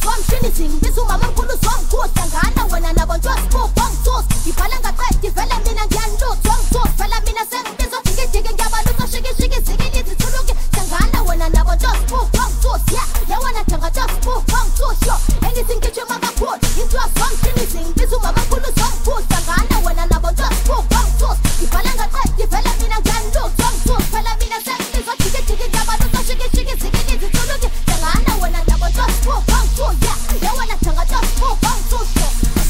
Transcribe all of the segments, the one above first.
swamshini zingibisa umama mkhulu swamkhosi ngana wena nabo ntwasibuka ngithusi ngibhala ngaqedi vele mina ngiyanlutha ngithusi phela mina sengibizwa dikidiki ngiyabalutha shikishiki zikilizi thuluki ngana wena nabo ntwasibuka ngithusi ya wena thanga ntwasibuka ngithusi yo engithi ngigijima kakhulu intwa swamshini zingibisa umama mkhulu swamkhosi ngana wena nabo ntwasibuka ngithusi ngibhala ngaqedi vele mina ngiyanlutha ngithusi phela mina sengibizwa dikidiki ngiyabalutha shikishiki zikilizi thuluki ngana wena nabo ntwasibuka ngithusi ya wena thanga ntwasibuka ngithusi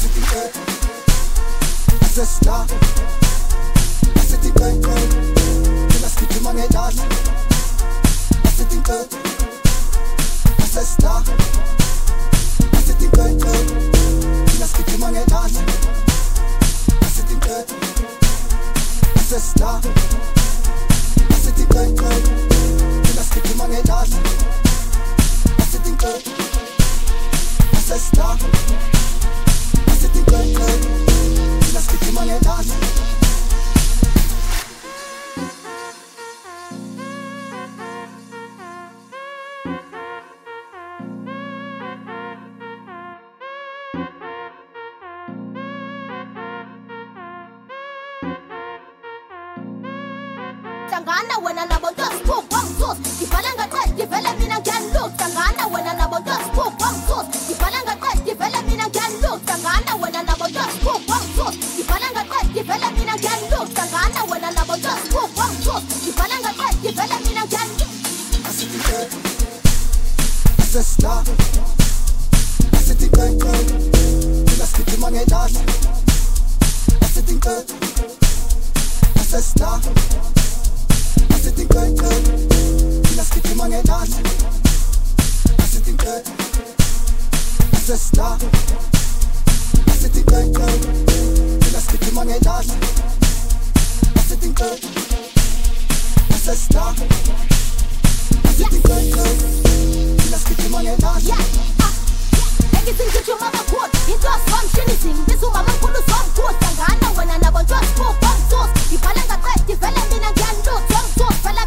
Sister, I sit in bed, till I speak to my dad. I sit in bed, sister. I sit in bed, till I speak to my dad. I sit in bed, sister. I sit in bed, till I speak to my dad. I sit in bed, sister. I sit in bed. Let's get your money done. Tangana wena nabo ntwasibuka ngithusi ngibhala ngaqedi vele mina ngiyanlutha tangana wena nabo ntwasibuka ngithusi ngibhala ngaqedi vele mina ngiyanlutha tangana wena nabo ntwasibuka ngithusi ngibhala ngaqedi vele mina ngiyanlutha tangana wena nabo ntwasibuka ngithusi ngibhala ngaqedi vele mina ngiyanlutha Sister, I sit in bed, till I speak to my dad. I sit in bed, sister. I sit in bed, till I speak to my dad. I sit in bed, sister. I sit in bed, till I speak to my dad. I sit in bed, sister. I sit in bed, till I speak to my dad. Engithi ngigijima kakhulu intwa swamshini zingibisa umama mkhulu swamkhosi ngana wena nabo ntwasibuka ngithusi ngibhala ngaqedi vele mina ngiyanlutha ngithusi phela